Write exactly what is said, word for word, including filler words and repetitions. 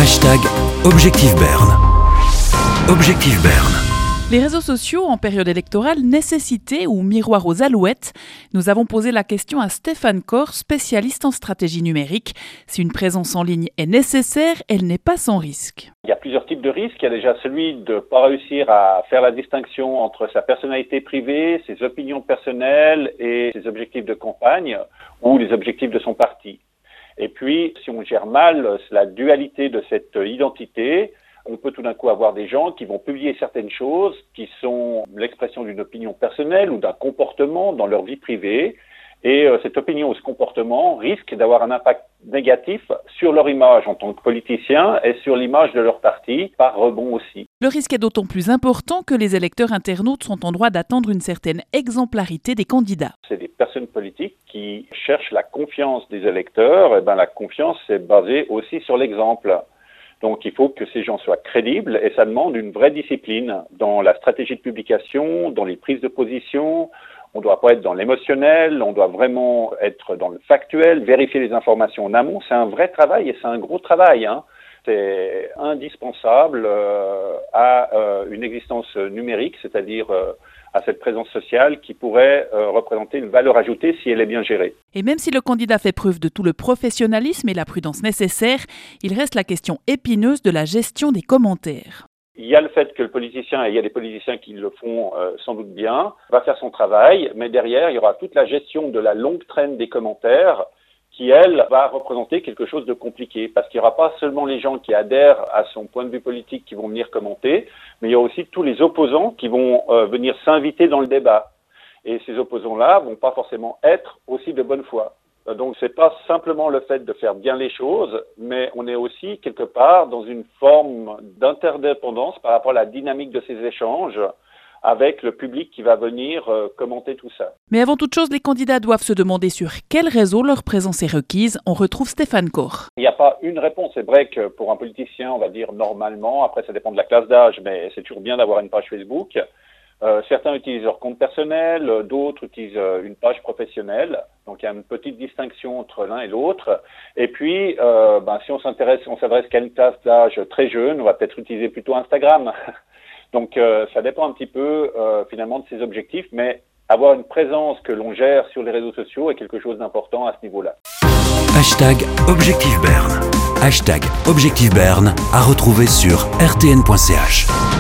Hashtag Objectif Berne. Objectif Berne. Les réseaux sociaux en période électorale, nécessité ou miroir aux alouettes? Nous avons posé la question à Stéphane Corr, spécialiste en stratégie numérique. Si une présence en ligne est nécessaire, elle n'est pas sans risque. Il y a plusieurs types de risques. Il y a déjà celui de ne pas réussir à faire la distinction entre sa personnalité privée, ses opinions personnelles et ses objectifs de campagne ou les objectifs de son parti. Et puis, si on gère mal la dualité de cette identité, on peut tout d'un coup avoir des gens qui vont publier certaines choses qui sont l'expression d'une opinion personnelle ou d'un comportement dans leur vie privée. Et euh, cette opinion ou ce comportement risque d'avoir un impact négatif sur leur image en tant que politicien et sur l'image de leur parti, par rebond aussi. Le risque est d'autant plus important que les électeurs internautes sont en droit d'attendre une certaine exemplarité des candidats. C'est des personnes politiques qui cherchent la confiance des électeurs. Et ben, la confiance est basée aussi sur l'exemple. Donc il faut que ces gens soient crédibles et ça demande une vraie discipline dans la stratégie de publication, dans les prises de position. On ne doit pas être dans l'émotionnel, on doit vraiment être dans le factuel, vérifier les informations en amont. C'est un vrai travail et c'est un gros travail, hein. C'est indispensable euh, à euh, une existence numérique, c'est-à-dire euh, à cette présence sociale qui pourrait euh, représenter une valeur ajoutée si elle est bien gérée. Et même si le candidat fait preuve de tout le professionnalisme et la prudence nécessaires, il reste la question épineuse de la gestion des commentaires. Il y a le fait que le politicien, et il y a des politiciens qui le font euh, sans doute bien, va faire son travail, mais derrière, il y aura toute la gestion de la longue traîne des commentaires qui, elle, va représenter quelque chose de compliqué. Parce qu'il n'y aura pas seulement les gens qui adhèrent à son point de vue politique qui vont venir commenter, mais il y aura aussi tous les opposants qui vont euh, venir s'inviter dans le débat. Et ces opposants-là vont pas forcément être aussi de bonne foi. Donc c'est pas simplement le fait de faire bien les choses, mais on est aussi quelque part dans une forme d'interdépendance par rapport à la dynamique de ces échanges avec le public qui va venir euh, commenter tout ça. Mais avant toute chose, les candidats doivent se demander sur quel réseau leur présence est requise. On retrouve Stéphane Corr. Il n'y a pas une réponse. C'est vrai que pour un politicien, on va dire normalement, après ça dépend de la classe d'âge, mais c'est toujours bien d'avoir une page Facebook. Euh, certains utilisent leur compte personnel, euh, d'autres utilisent euh, une page professionnelle. Donc il y a une petite distinction entre l'un et l'autre. Et puis, euh, ben, si on s'intéresse, on s'adresse qu'à une classe d'âge très jeune, on va peut-être utiliser plutôt Instagram. Donc euh, ça dépend un petit peu euh, finalement de ses objectifs, mais avoir une présence que l'on gère sur les réseaux sociaux est quelque chose d'important à ce niveau-là. Hashtag Objectif Berne. Hashtag Objectif Berne à retrouver sur r t n point c h.